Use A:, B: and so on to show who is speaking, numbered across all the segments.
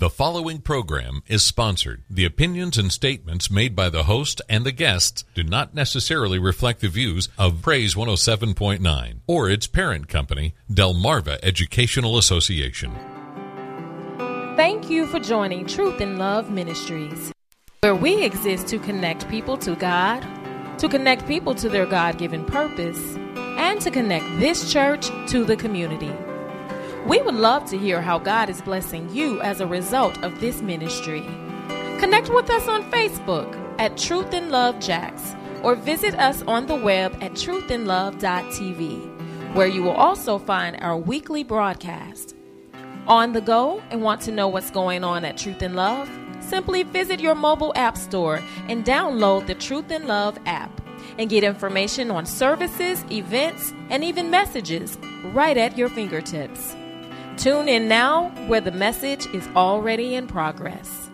A: The following program is sponsored. The opinions and statements made by the host and the guests do not necessarily reflect the views of Praise 107.9 or its parent company, Delmarva Educational Association.
B: Thank you for joining Truth in Love Ministries, where we exist to connect people to God, to connect people to their God-given purpose, and to connect this church to the community. We would love to hear how God is blessing you as a result of this ministry. Connect with us on Facebook at Truth in Love Jax, or visit us on the web at truthinlove.tv, where you will also find our weekly broadcast. On the go and want to know what's going on at Truth in Love? Simply visit your mobile app store and download the Truth in Love app and get information on services, events, and even messages right at your fingertips. Tune in now, where the message is already in progress.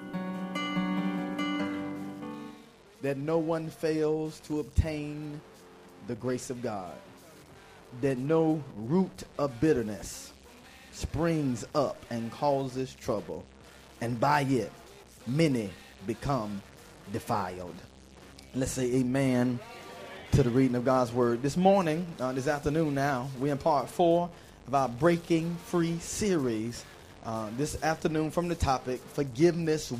C: That no one fails to obtain the grace of God. That no root of bitterness springs up and causes trouble, and by it many become defiled. Let's say amen to the reading of God's word. This morning, this afternoon now, we're in part 4 of our Breaking Free series. This afternoon from the topic, Forgiveness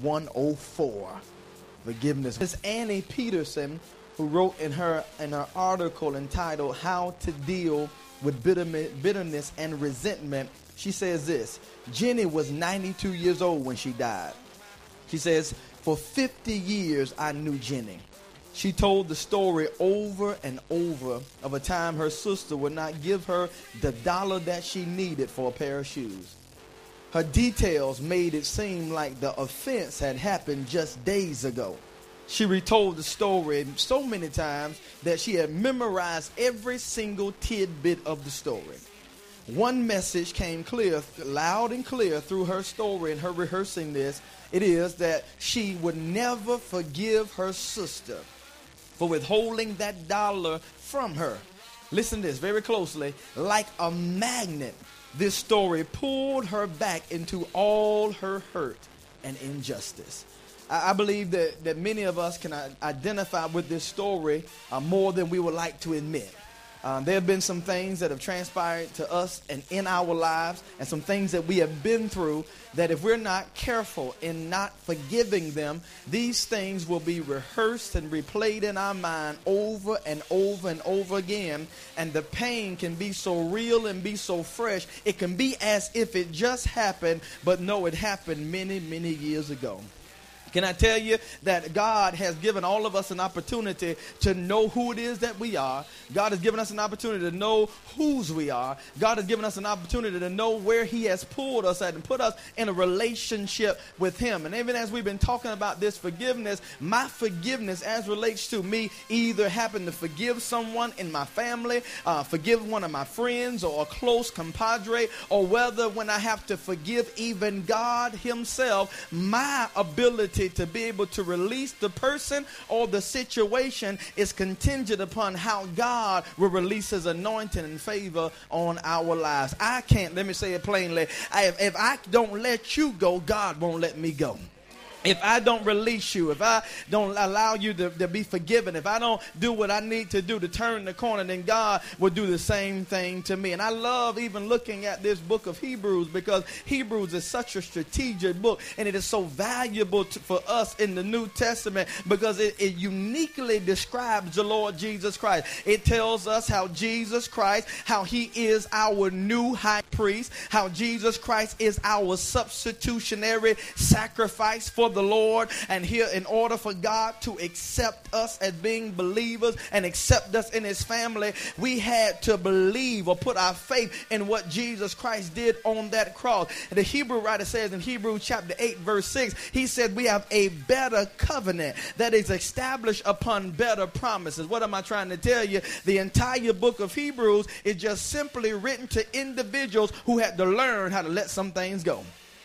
C: 104. Forgiveness. Miss Annie Peterson, who wrote in her article entitled How to Deal with Bitterness and Resentment, she says this: Jenny was 92 years old when she died. She says, for 50 years I knew Jenny. She told the story over and over of a time her sister would not give her the dollar that she needed for a pair of shoes. Her details made it seem like the offense had happened just days ago. She retold the story so many times that she had memorized every single tidbit of the story. One message came clear, loud and clear through her story and her rehearsing this. It is that she would never forgive her sister for withholding that dollar from her. Listen to this very closely. Like a magnet, this story pulled her back into all her hurt and injustice. I believe that many of us can identify with this story more than we would like to admit. There have been some things that have transpired to us and in our lives, and some things that we have been through that if we're not careful in not forgiving them, these things will be rehearsed and replayed in our mind over and over and over again. And the pain can be so real and be so fresh. It can be as if it just happened, but no, it happened many, many years ago. Can I tell you that God has given all of us an opportunity to know who it is that we are. God has given us an opportunity to know whose we are. God has given us an opportunity to know where he has pulled us at and put us in a relationship with him. And even as we've been talking about this forgiveness, my forgiveness as relates to me either happen to forgive someone in my family, forgive one of my friends or a close compadre, or whether when I have to forgive even God himself, my ability to be able to release the person or the situation is contingent upon how God will release his anointing and favor on our lives. I can't, let me say it plainly, if I don't let you go, God won't let me go. If I don't release you, if I don't allow you to be forgiven, if I don't do what I need to do to turn the corner, then God will do the same thing to me. And I love even looking at this book of Hebrews, because Hebrews is such a strategic book, and it is so valuable for us in the New Testament because it uniquely describes the Lord Jesus Christ. It tells us how Jesus Christ, how he is our new high priest, how Jesus Christ is our substitutionary sacrifice for the Lord. And here, in order for God to accept us as being believers and accept us in his family, we had to believe or put our faith in what Jesus Christ did on that cross. And the Hebrew writer says in Hebrews chapter 8 verse 6, he said we have a better covenant that is established upon better promises. What am I trying to tell you? The entire book of Hebrews is just simply written to individuals who had to learn how to let some things go.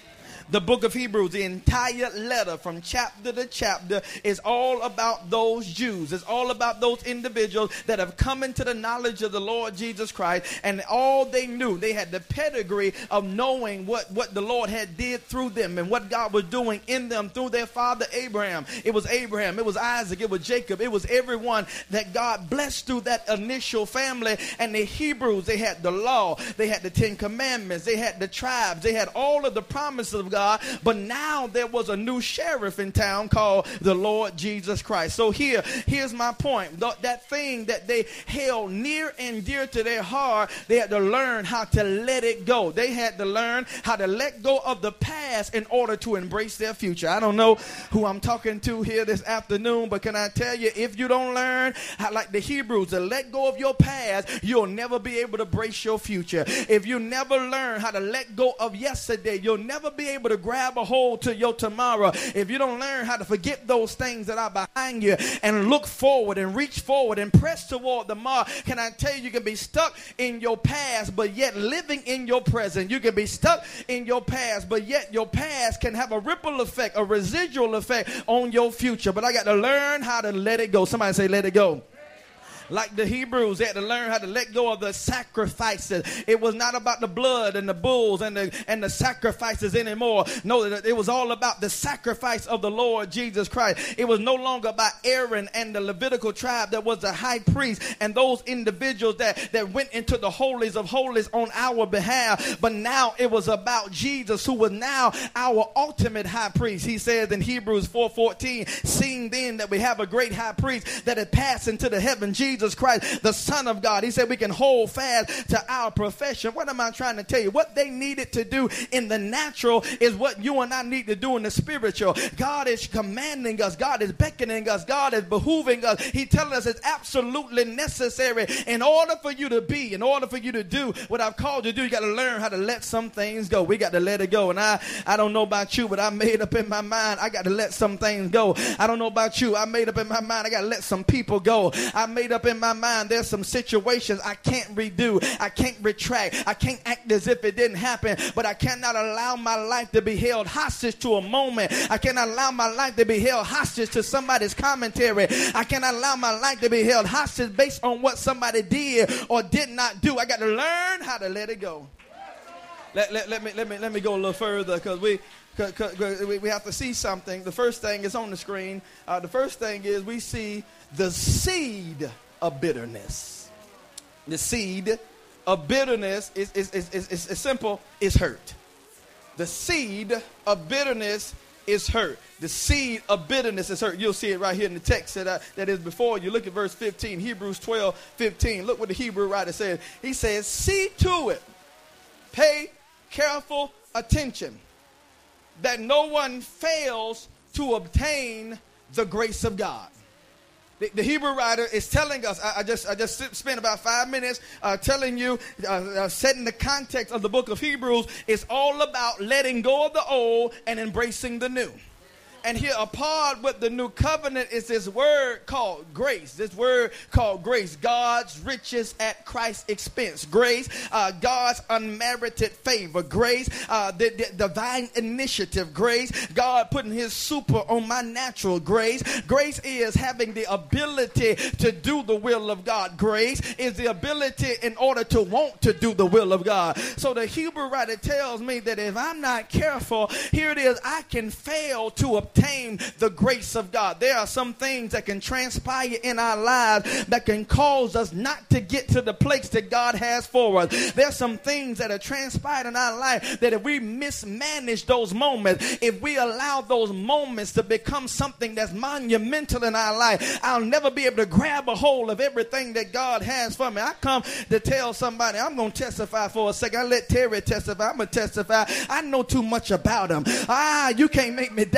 C: The book of Hebrews, the entire letter from chapter to chapter, is all about those Jews. It's all about those individuals that have come into the knowledge of the Lord Jesus Christ, and all they knew, they had the pedigree of knowing what the Lord had did through them and what God was doing in them through their father Abraham. It was Abraham, it was Isaac, it was Jacob, it was everyone that God blessed through that initial family. And the Hebrews, they had the law, they had the 10 commandments, they had the tribes, they had all of the promises of God. But now there was a new sheriff in town called the Lord Jesus Christ. So here's my point. That thing that they held near and dear to their heart, they had to learn how to let it go. They had to learn how to let go of the past in order to embrace their future. I don't know who I'm talking to here this afternoon, but can I tell you, if you don't learn how, like the Hebrews, to let go of your past, you'll never be able to embrace your future. If you never learn how to let go of yesterday, you'll never be able to grab a hold to your tomorrow. If you don't learn how to forget those things that are behind you and look forward and reach forward and press toward the mark, can I tell you, you can be stuck in your past but yet living in your present. You can be stuck in your past, but yet your past can have a ripple effect, a residual effect on your future. But I got to learn how to let it go. Somebody say, let it go. Like the Hebrews, they had to learn how to let go of the sacrifices. It was not about the blood and the bulls and the sacrifices anymore. No, it was all about the sacrifice of the Lord Jesus Christ. It was no longer about Aaron and the Levitical tribe that was the high priest and those individuals that went into the holies of holies on our behalf. But now it was about Jesus, who was now our ultimate high priest. He says in Hebrews 4:14, seeing then that we have a great high priest that had passed into the heaven, Jesus Christ, the Son of God. He said we can hold fast to our profession. What am I trying to tell you? What they needed to do in the natural is what you and I need to do in the spiritual. God is commanding us. God is beckoning us. God is behooving us. He telling us it's absolutely necessary in order for you to be, in order for you to do what I've called you to do. You got to learn how to let some things go. We got to let it go. And I don't know about you, but I made up in my mind I got to let some things go. I don't know about you. I made up in my mind I got to let some people go. I made up in my mind there's some situations I can't redo. I can't retract. I can't act as if it didn't happen. But I cannot allow my life to be held hostage to a moment. I cannot allow my life to be held hostage to somebody's commentary. I cannot allow my life to be held hostage based on what somebody did or did not do. I got to learn how to let it go. Let me go a little further, because we have to see something. The first thing is on the screen. The first thing is we see the seed of bitterness. The seed of bitterness is simple. It's hurt. The seed of bitterness is hurt. The seed of bitterness is hurt. You'll see it right here in the text that is before you. Look at verse 15, Hebrews 12:15. Look what the Hebrew writer says. He says, see to it, pay careful attention, that no one fails to obtain the grace of God. The Hebrew writer is telling us, I just spent about 5 minutes telling you, setting the context of the book of Hebrews. It's all about letting go of the old and embracing the new. And here, a part with the new covenant is this word called grace. This word called grace. God's riches at Christ's expense. Grace, God's unmerited favor. Grace, the divine initiative. Grace, God putting his super on my natural. Grace is having the ability to do the will of God. Grace is the ability in order to want to do the will of God. So the Hebrew writer tells me that if I'm not careful, here it is, I can fail to obtain the grace of God. There are some things that can transpire in our lives that can cause us not to get to the place that God has for us. There's some things that are transpired in our life that if we mismanage those moments, if we allow those moments to become something that's monumental in our life, I'll never be able to grab a hold of everything that God has for me. I come to tell somebody, I'm going to testify for a second. I let Terry testify. I'm going to testify. I know too much about him. You can't make me doubt him. No,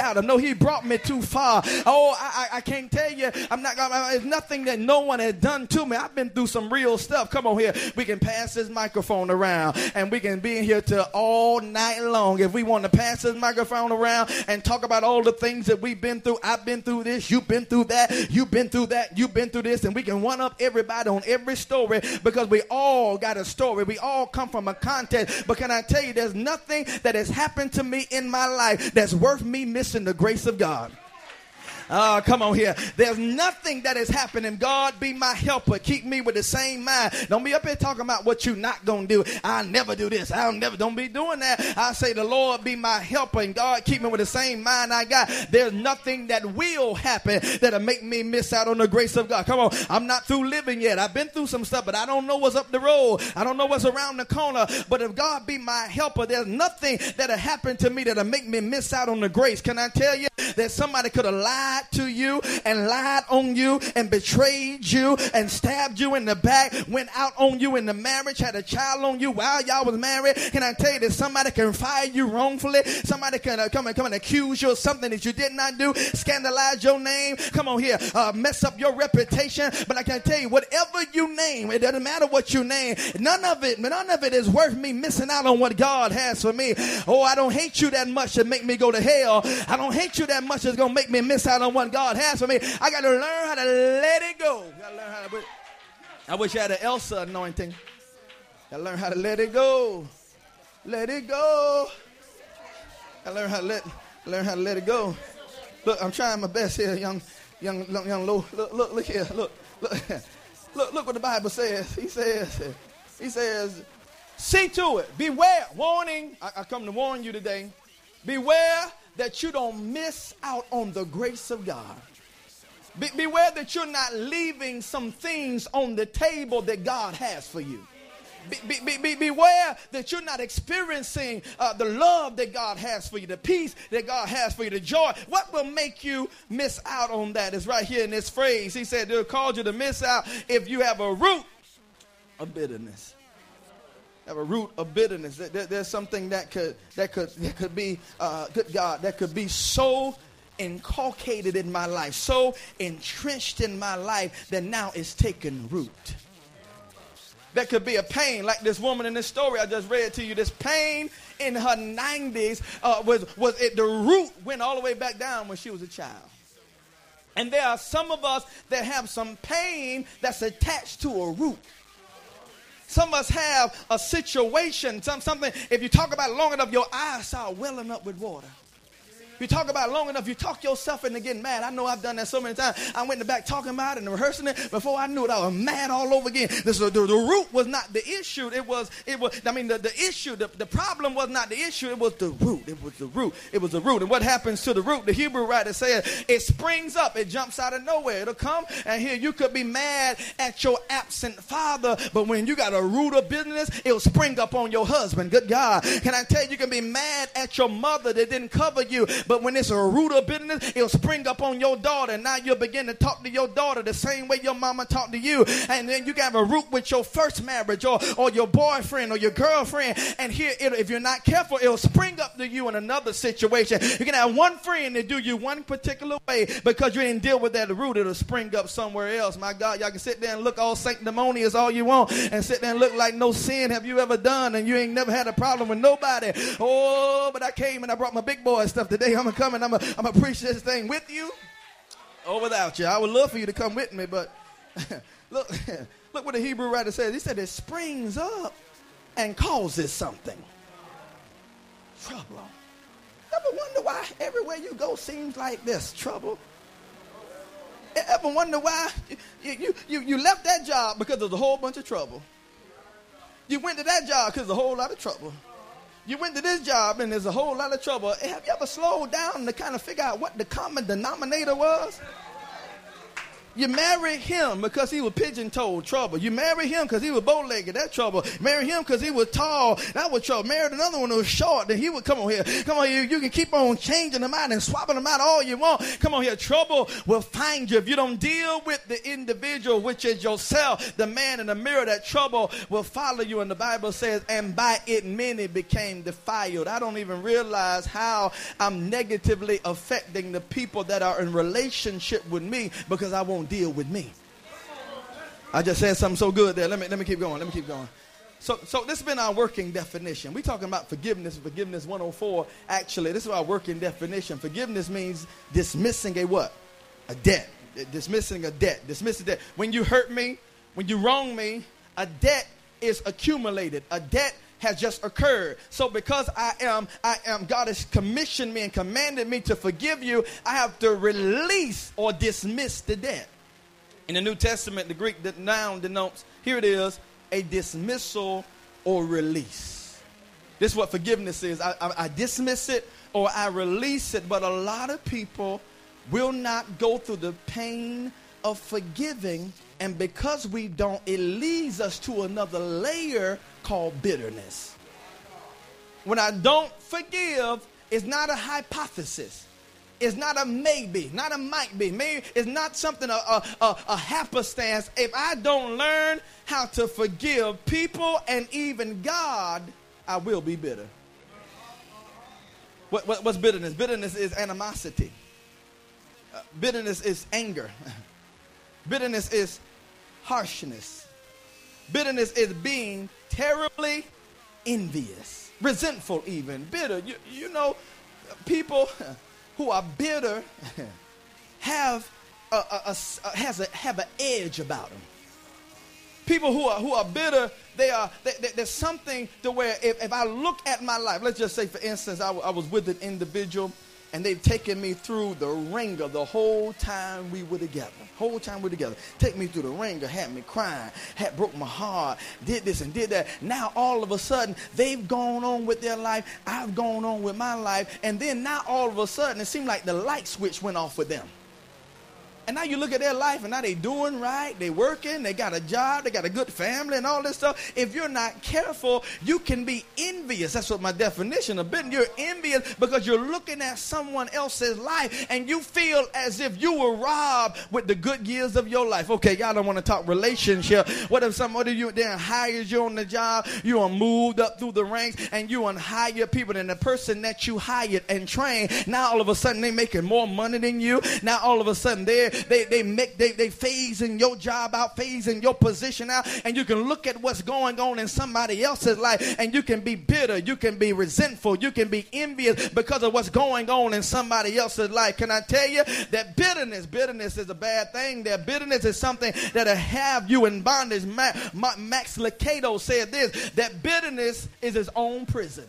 C: he brought me too far. Oh, I can't tell you. It's nothing that no one has done to me. I've been through some real stuff. Come on here. We can pass this microphone around and we can be in here till all night long. If we want to pass this microphone around and talk about all the things that we've been through. I've been through this. You've been through that. You've been through that. You've been through this. And we can one up everybody on every story because we all got a story. We all come from a context. But can I tell you, there's nothing that has happened to me in my life that's worth me missing the grace of God. Come on here. There's nothing that is happening. God be my helper. Keep me with the same mind. Don't be up here talking about what you're not going to do. I'll never do this. Don't be doing that. I say the Lord be my helper and God keep me with the same mind I got. There's nothing that will happen that'll make me miss out on the grace of God. Come on. I'm not through living yet. I've been through some stuff, but I don't know what's up the road. I don't know what's around the corner. But if God be my helper, there's nothing that'll happen to me that'll make me miss out on the grace. Can I tell you that somebody could have lied to you and lied on you and betrayed you and stabbed you in the back, went out on you in the marriage, had a child on you while y'all was married? Can I tell you that somebody can fire you wrongfully? Somebody can come and accuse you of something that you did not do, scandalize your name, come on here, mess up your reputation. But I can tell you, whatever you name, it doesn't matter what you name, none of it is worth me missing out on what God has for me. Oh, I don't hate you that much to make me go to hell. I don't hate you that much it's going to make me miss out on what God has for me. I got to learn how to let it go. I wish I had an Elsa anointing. I learn how to let it go. Let it go. I learn how to let it go. Look, I'm trying my best here, young low. Look here. Look what the Bible says. He says, see to it. Beware. Warning. I come to warn you today. Beware that you don't miss out on the grace of God. Beware that you're not leaving some things on the table that God has for you. Beware that you're not experiencing the love that God has for you, the peace that God has for you, the joy. What will make you miss out on that is right here in this phrase. He said they'll cause you to miss out if you have a root of bitterness. Have a root of bitterness. There's something that could be, good God, that could be so inculcated in my life, so entrenched in my life that now it's taken root. There could be a pain like this woman in this story I just read to you. This pain in her 90s the root went all the way back down when she was a child. And there are some of us that have some pain that's attached to a root. Some of us have a situation, something, if you talk about it long enough, your eyes start welling up with water. If you talk about it long enough, you talk yourself into getting mad. I know I've done that so many times. I went in the back talking about it and rehearsing it. Before I knew it, I was mad all over again. The root was not the issue. The problem was not the issue. It was the root. It was the root. It was the root. And what happens to the root? The Hebrew writer said it springs up. It jumps out of nowhere. It'll come. And here you could be mad at your absent father, but when you got a root of bitterness, it'll spring up on your husband. Good God. Can I tell you, you can be mad at your mother that didn't cover you, but when it's a root of bitterness, it'll spring up on your daughter. Now you'll begin to talk to your daughter the same way your mama talked to you. And then you can have a root with your first marriage or your boyfriend or your girlfriend. And here, if you're not careful, it'll spring up to you in another situation. You can have one friend that do you one particular way because you didn't deal with that root. It'll spring up somewhere else. My God, y'all can sit there and look all sanctimonious all you want and sit there and look like no sin have you ever done and you ain't never had a problem with nobody. Oh, but I came and I brought my big boy stuff today. I'm going to come and I'm going to preach this thing with you or without you. I would love for you to come with me, but look what the Hebrew writer says. He said it springs up and causes something. Trouble. Ever wonder why everywhere you go seems like this? Trouble. Ever wonder why you left that job because there's a whole bunch of trouble? You went to that job because there's a whole lot of trouble. You went to this job and there's a whole lot of trouble. Have you ever slowed down to kind of figure out what the common denominator was? You marry him because he was pigeon-toed, trouble. You marry him because he was bow-legged, that's trouble. Marry him because he was tall, that was trouble. Married another one who was short, then he would come on here. Come on here, you can keep on changing them out and swapping them out all you want. Come on here, trouble will find you. If you don't deal with the individual, which is yourself, the man in the mirror, that trouble will follow you. And the Bible says, and by it many became defiled. I don't even realize how I'm negatively affecting the people that are in relationship with me because I won't deal with me. I just said something so good there. Let me keep going. So this has been our working definition. We're talking about forgiveness 104. Actually, this is our working definition. Forgiveness means dismissing a what? A debt. Dismissing a debt. When you hurt me, when you wrong me, a debt is accumulated. A debt has just occurred. So because I am, God has commissioned me and commanded me to forgive you, I have to release or dismiss the debt. In the New Testament, the Greek noun denotes, here it is, a dismissal or release. This is what forgiveness is. I dismiss it or I release it, but a lot of people will not go through the pain of forgiving, and because we don't, it leads us to another layer called bitterness. When I don't forgive, it's not a hypothesis. It's not a maybe, not a might be. Maybe it's not something, a happenstance. If I don't learn how to forgive people and even God, I will be bitter. What's bitterness? Bitterness is animosity. Bitterness is anger. Bitterness is harshness. Bitterness is being terribly envious, resentful even, bitter. You know, people who are bitter have an edge about them. People who are bitter, there's something to where if I look at my life, let's just say, for instance, I was with an individual and they've taken me through the ringer the whole time we were together. Take me through the ringer, had me crying, broke my heart, did this and did that. Now all of a sudden, they've gone on with their life. I've gone on with my life. And then now all of a sudden, it seemed like the light switch went off with them. And now you look at their life and now they doing right, they working, they got a job, they got a good family and all this stuff. If you're not careful, you can be envious. That's what my definition of bitterness. You're envious because you're looking at someone else's life and you feel as if you were robbed with the good years of your life. Okay, y'all don't want to talk relationship. What if somebody you there hires you on the job, you are moved up through the ranks and you hire people, and the person that you hired and trained, now all of a sudden they making more money than you. Now all of a sudden they phasing your job out, phasing your position out, and you can look at what's going on in somebody else's life and you can be bitter, you can be resentful, you can be envious because of what's going on in somebody else's life. Can I tell you that bitterness is a bad thing? That bitterness is something that'll have you in bondage. Max Lucado said this, that bitterness is his own prison.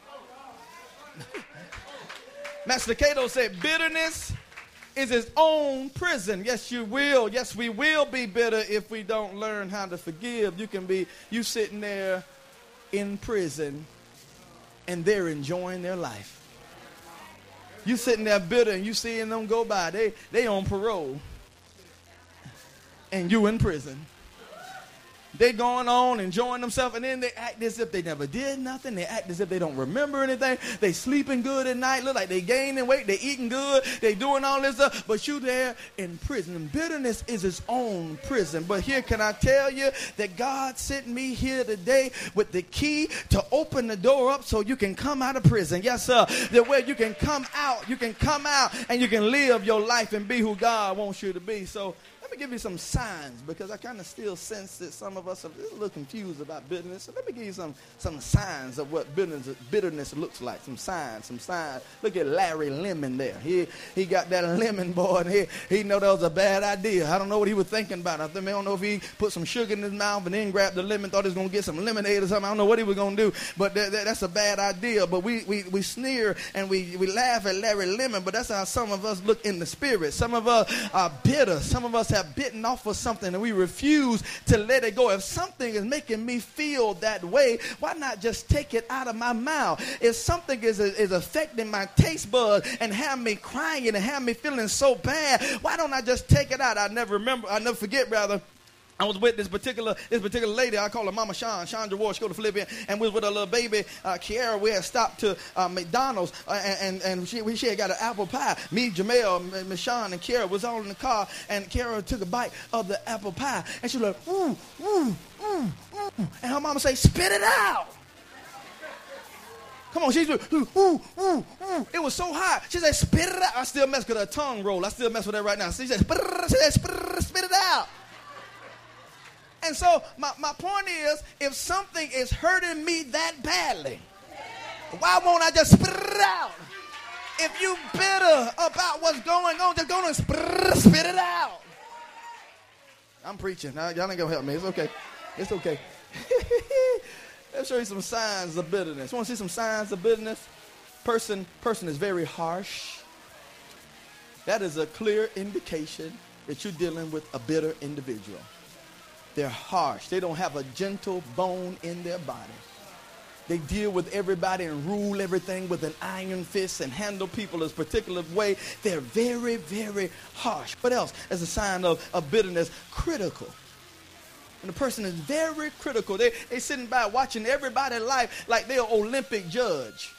C: Max Lucado said bitterness is his own prison. Yes, you will. Yes, we will be bitter if we don't learn how to forgive. You sitting there in prison and they're enjoying their life. You sitting there bitter and you seeing them go by. They on parole and you in prison. They going on enjoying themselves, and then they act as if they never did nothing. They act as if they don't remember anything. They sleeping good at night, look like they gaining weight. They eating good. They doing all this stuff, but you there in prison. And bitterness is its own prison. But here, can I tell you that God sent me here today with the key to open the door up so you can come out of prison. Yes, sir. The way you can come out and you can live your life and be who God wants you to be. So let me give you some signs, because I kind of still sense that some of us are a little confused about bitterness. So let me give you some signs of what bitterness looks like. Some signs. Look at Larry Lemon there. He got that lemon boy, and he know that was a bad idea. I don't know what he was thinking about. I don't know if he put some sugar in his mouth and then grabbed the lemon, thought he was going to get some lemonade or something. I don't know what he was going to do, but that's a bad idea. But we sneer and we laugh at Larry Lemon, but that's how some of us look in the spirit. Some of us are bitter. Some of us have have bitten off of something and we refuse to let it go. If something is making me feel that way, why not just take it out of my mouth? If something is affecting my taste buds and have me crying and have me feeling so bad, why don't I just take it out? I never forget, I was with this particular lady. I call her Mama Chandra Ward. She go to Philippians, and we was with her little baby, Kiara. We had stopped to McDonald's, and she had got an apple pie. Me, Jamel, Michonne, and Kiara was all in the car, and Kiara took a bite of the apple pie, and she was like, and her mama say, spit it out. Come on, she's it was so hot. She said, spit it out. I still mess with her tongue roll. I still mess with that right now. She said, spit it out. And so my point is, if something is hurting me that badly, why won't I just spit it out? If you bitter about what's going on, just go and spit it out. I'm preaching. Y'all ain't gonna help me. It's okay. It's okay. Let's show you some signs of bitterness. Want to see some signs of bitterness? Person is very harsh. That is a clear indication that you're dealing with a bitter individual. They're harsh. They don't have a gentle bone in their body. They deal with everybody and rule everything with an iron fist and handle people a particular way. They're very, very harsh. What else? As a sign of bitterness, critical. And the person is very critical. They sitting by watching everybody's life like they're an Olympic judge.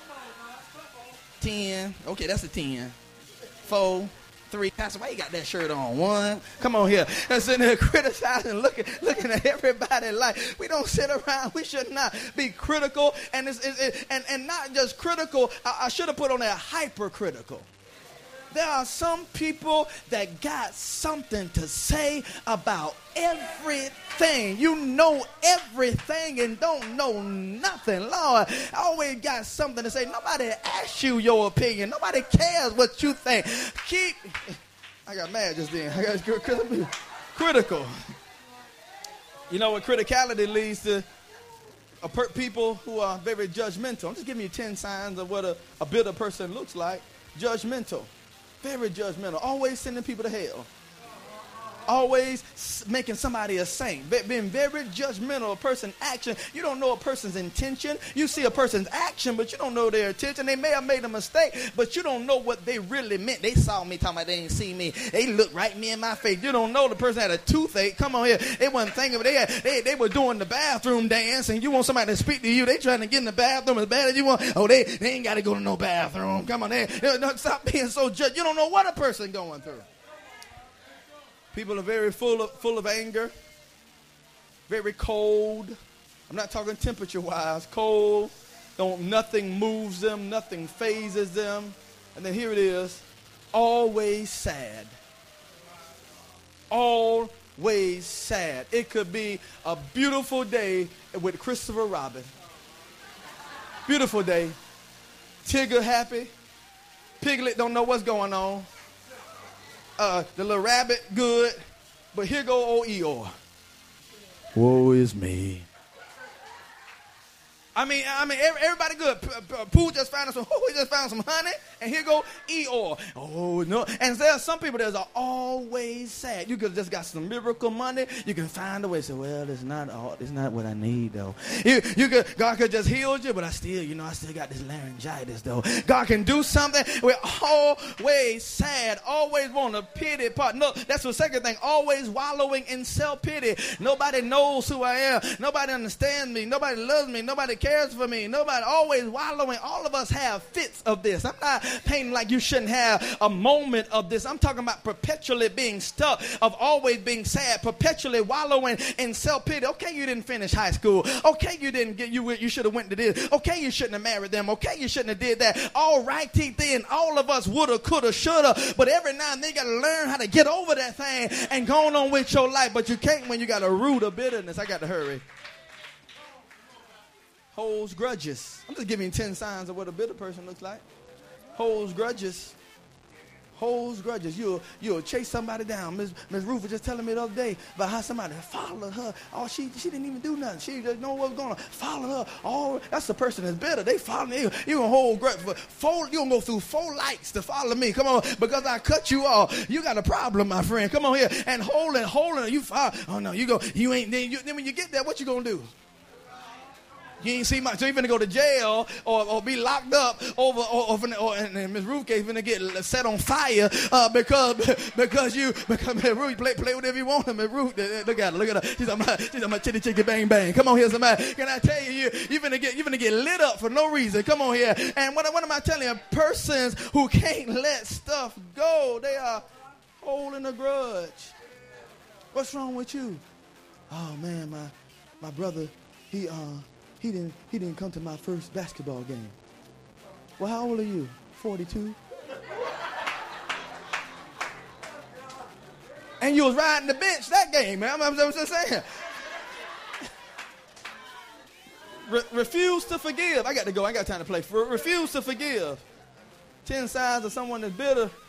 C: 10. Okay, that's a 10. 4. 3. Pastor, why you got that shirt on? 1. Come on here. And sitting there criticizing, looking at everybody like we don't sit around. We should not be critical. And and not just critical. I should have put on there hypercritical. There are some people that got something to say about everything. You know everything and don't know nothing. Lord, I always got something to say. Nobody asks you your opinion. Nobody cares what you think. I got mad just then. I got critical. You know what criticality leads to? People who are very judgmental. I'm just giving you 10 signs of what a bitter person looks like. Judgmental. Very judgmental. Always sending people to hell. Always making somebody a saint. Being very judgmental. A person's action. You don't know a person's intention. You see a person's action, but you don't know their intention. They may have made a mistake, but you don't know what they really meant. They saw me talking about they didn't see me. They looked right me in my face. You don't know the person had a toothache. Come on here. They wasn't thinking, but they were doing the bathroom dance, and you want somebody to speak to you. They trying to get in the bathroom as bad as you want. Oh, they ain't got to go to no bathroom. Come on, stop being so judged. You don't know what a person going through. People are very full of anger, very cold. I'm not talking temperature-wise. Cold. Nothing moves them. Nothing phases them. And then here it is. Always sad. Always sad. It could be a beautiful day with Christopher Robin. Beautiful day. Tigger happy. Piglet don't know what's going on. The little rabbit, good. But here go old Eeyore. Woe is me. I mean, everybody good. Pooh just found some. He just found some honey, and here go Eeyore. Oh no! And there are some people that are always sad. You could just got some miracle money. You can find a way. Say, well, it's not what I need though. God could just heal you, but I still got this laryngitis though. God can do something. We're always sad. Always want a pity part. No, that's the second thing. Always wallowing in self-pity. Nobody knows who I am. Nobody understands me. Nobody loves me. Nobody cares for me. Nobody, always wallowing. All of us have fits of this. I'm not painting like you shouldn't have a moment of this. I'm talking about perpetually being stuck, of always being sad, perpetually wallowing in self-pity. Okay, you didn't finish high school. Okay, you didn't get, you should have went to this. Okay, you shouldn't have married them. Okay, you shouldn't have did that. All righty then. All of us woulda, coulda, shoulda. But every now and then you got to learn how to get over that thing and go on with your life. But you can't when you got a root of bitterness. I got to hurry. Holds grudges. I'm just giving you 10 signs of what a bitter person looks like. Holds grudges. holds grudges. You'll chase somebody down. Miss Ruth was just telling me the other day about how somebody followed her. Oh, she didn't even do nothing. She didn't know what was going on. Follow her. Oh, that's the person that's bitter. They follow me. You're going to hold grudge for you're going to go through 4 lights to follow me. Come on, because I cut you off. You got a problem, my friend. Come on here. And holding, you follow. Oh, no, you ain't. Then when you get there, what you going to do? You ain't see much. So you're going to go to jail or be locked up and Miss Ruth is going to get set on fire because Miss Ruth play whatever you want. Miss Ruth, look at her. She's on my chitty chitty bang bang. Come on here, somebody. Can I tell you, you're going to get lit up for no reason. Come on here. And what am I telling you? Persons who can't let stuff go, they are holding a grudge. What's wrong with you? Oh man, my brother, he didn't come to my first basketball game. Well, how old are you? 42. And you was riding the bench that game, man. I'm just saying. Refuse to forgive. I got to go. I got time to play. Refuse to forgive. 10 signs of someone that's bitter.